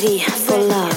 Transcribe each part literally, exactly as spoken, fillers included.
Ready for love.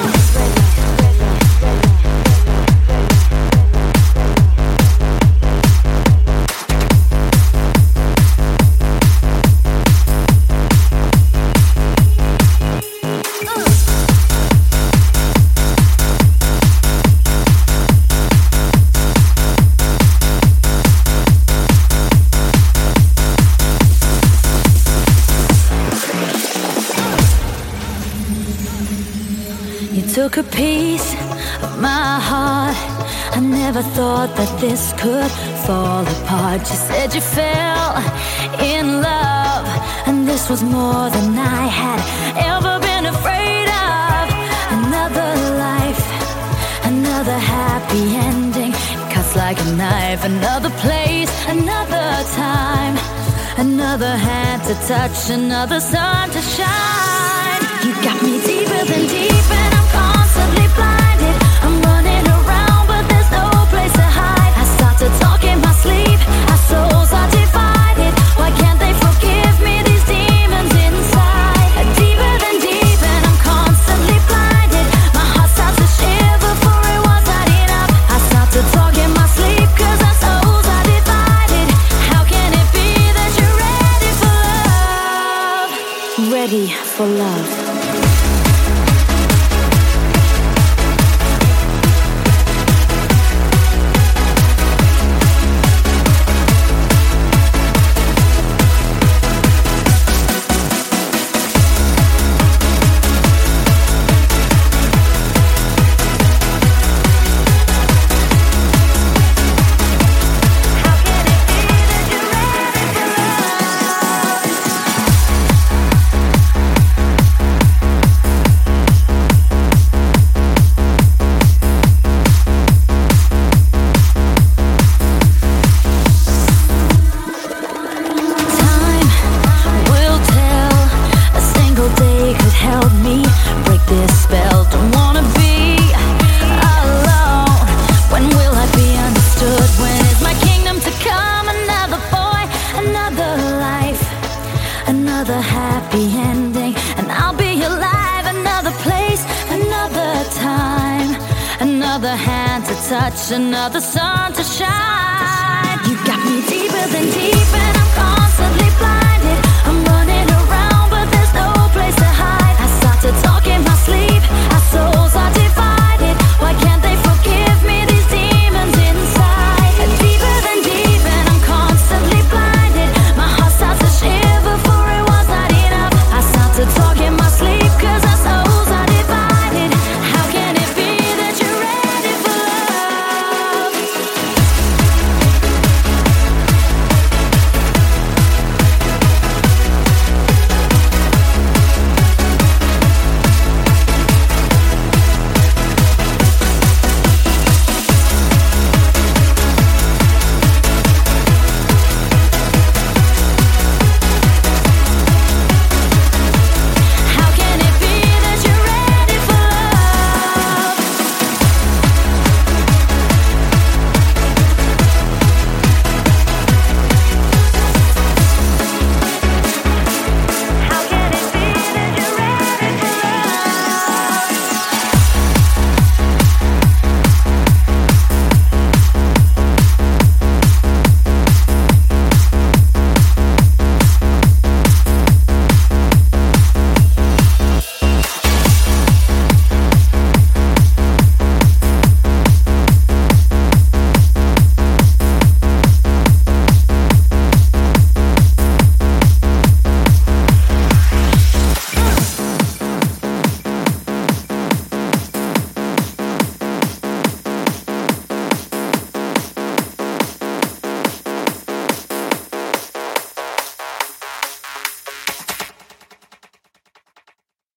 Took a piece of my heart. I never thought that this could fall apart. You said you fell in love, and this was more than I had ever been afraid of. Another life, another happy ending. It cuts like a knife. Another place, another time, another hand to touch, another sun to shine. You got me deeper than deep, and I'm constantly blinded. I'm running around, but there's no place to hide. I start to talk in my sleep. Our souls are divided. Why can't they forgive me? These demons inside are deeper than deep, and I'm constantly blinded. My heart starts to shiver, for it was not enough. I start to talk in my sleep, 'cause our souls are divided. How can it be that you're ready for love? Ready for love. Another sun to shine. You got me deeper than deep, and I'm constantly blind.